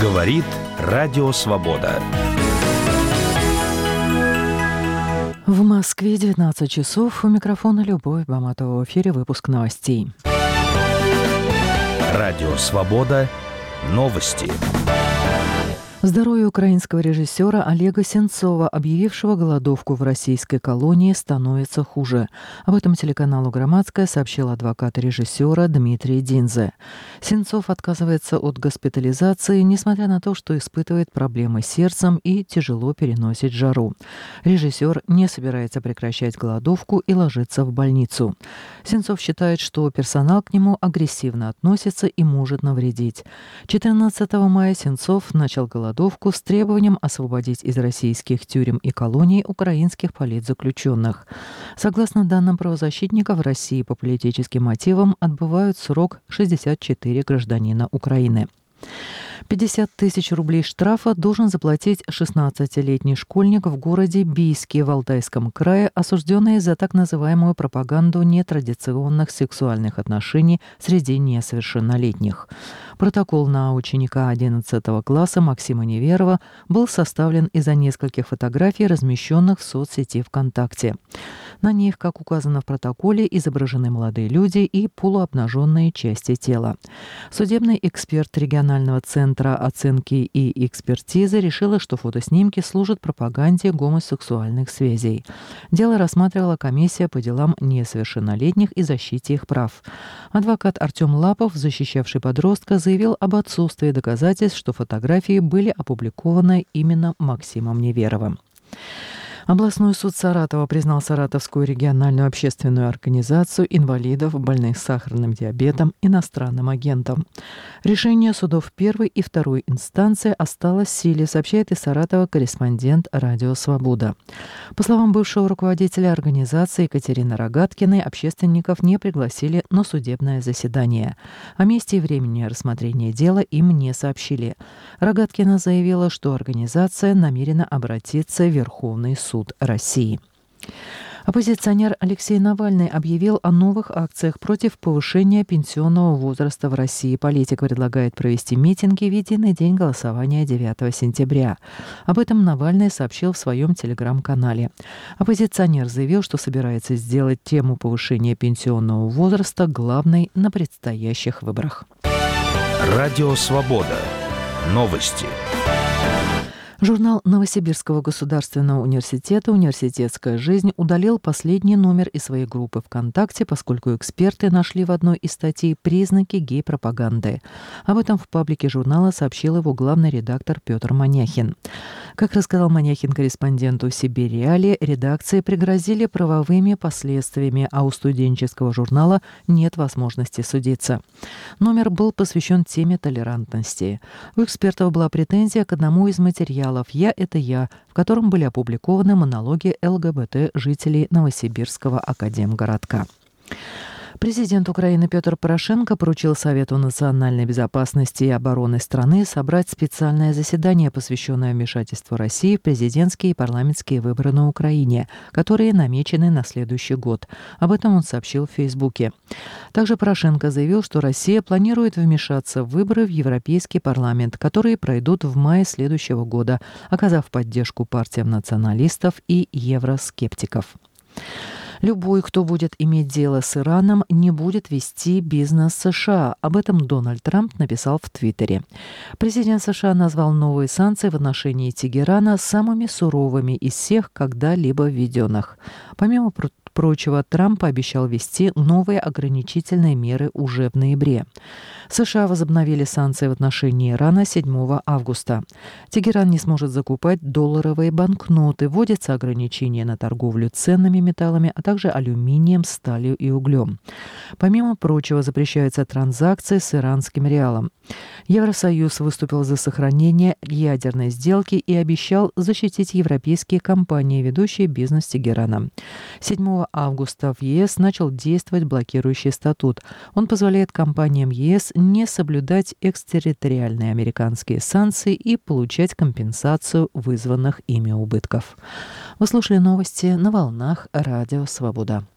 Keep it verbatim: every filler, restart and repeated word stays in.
Говорит Радио Свобода. В Москве девятнадцать часов. У микрофона Любовь Баматова. В эфире выпуск новостей. Радио Свобода. Новости. Здоровье украинского режиссера Олега Сенцова, объявившего голодовку в российской колонии, становится хуже. Об этом телеканалу «Громадская» сообщил адвокат режиссера Дмитрий Динзе. Сенцов отказывается от госпитализации, несмотря на то, что испытывает проблемы с сердцем и тяжело переносит жару. Режиссер не собирается прекращать голодовку и ложиться в больницу. Сенцов считает, что персонал к нему агрессивно относится и может навредить. четырнадцатого мая Сенцов начал голодовку с требованием освободить из российских тюрем и колоний украинских политзаключенных. Согласно данным правозащитников, в России по политическим мотивам отбывают срок шестьдесят четыре гражданина Украины. пятьдесят тысяч рублей штрафа должен заплатить шестнадцатилетний школьник в городе Бийске в Алтайском крае, осужденный за так называемую пропаганду нетрадиционных сексуальных отношений среди несовершеннолетних. Протокол на ученика одиннадцатого класса Максима Неверова был составлен из-за нескольких фотографий, размещенных в соцсети ВКонтакте. На них, как указано в протоколе, изображены молодые люди и полуобнаженные части тела. Судебный эксперт регионального центра оценки и экспертизы решила, что фотоснимки служат пропаганде гомосексуальных связей. Дело рассматривала комиссия по делам несовершеннолетних и защите их прав. Адвокат Артем Лапов, защищавший подростка, заявил об отсутствии доказательств, что фотографии были опубликованы именно Максимом Неверовым. Областной суд Саратова признал Саратовскую региональную общественную организацию инвалидов, больных сахарным диабетом, иностранным агентом. Решение судов первой и второй инстанции осталось в силе, сообщает из Саратова корреспондент «Радио Свобода». По словам бывшего руководителя организации Екатерины Рогаткиной, общественников не пригласили на судебное заседание. О месте и времени рассмотрения дела им не сообщили. Рогаткина заявила, что организация намерена обратиться в Верховный суд. Суд России. Оппозиционер Алексей Навальный объявил о новых акциях против повышения пенсионного возраста в России. Политик предлагает провести митинги в единый день голосования девятого сентября. Об этом Навальный сообщил в своем телеграм-канале. Оппозиционер заявил, что собирается сделать тему повышения пенсионного возраста главной на предстоящих выборах. Радио Свобода. Новости. Журнал Новосибирского государственного университета «Университетская жизнь» удалил последний номер из своей группы ВКонтакте, поскольку эксперты нашли в одной из статей признаки гей-пропаганды. Об этом в паблике журнала сообщил его главный редактор Петр Маняхин. Как рассказал Маняхин корреспонденту «Сибирь Реалии», редакции пригрозили правовыми последствиями, а у студенческого журнала нет возможности судиться. Номер был посвящен теме толерантности. У экспертов была претензия к одному из материалов «Я – это я», в котором были опубликованы монологи ЛГБТ жителей Новосибирского академгородка. Президент Украины Петр Порошенко поручил Совету национальной безопасности и обороны страны собрать специальное заседание, посвященное вмешательству России в президентские и парламентские выборы на Украине, которые намечены на следующий год. Об этом он сообщил в Фейсбуке. Также Порошенко заявил, что Россия планирует вмешаться в выборы в Европейский парламент, которые пройдут в мае следующего года, оказав поддержку партиям националистов и евроскептиков. Любой, кто будет иметь дело с Ираном, не будет вести бизнес с США. Об этом Дональд Трамп написал в Твиттере. Президент США назвал новые санкции в отношении Тегерана самыми суровыми из всех когда-либо введенных. Помимо прочего, Трамп обещал ввести новые ограничительные меры уже в ноябре. США возобновили санкции в отношении Ирана седьмого августа. Тегеран не сможет закупать долларовые банкноты, вводятся ограничения на торговлю ценными металлами, а также алюминием, сталью и углем. Помимо прочего, запрещаются транзакции с иранским реалом. Евросоюз выступил за сохранение ядерной сделки и обещал защитить европейские компании, ведущие бизнес Тегерана. седьмого августа в ЕС начал действовать блокирующий статут. Он позволяет компаниям ЕС не соблюдать экстерриториальные американские санкции и получать компенсацию вызванных ими убытков. Вы слушали новости на волнах Радио Свобода.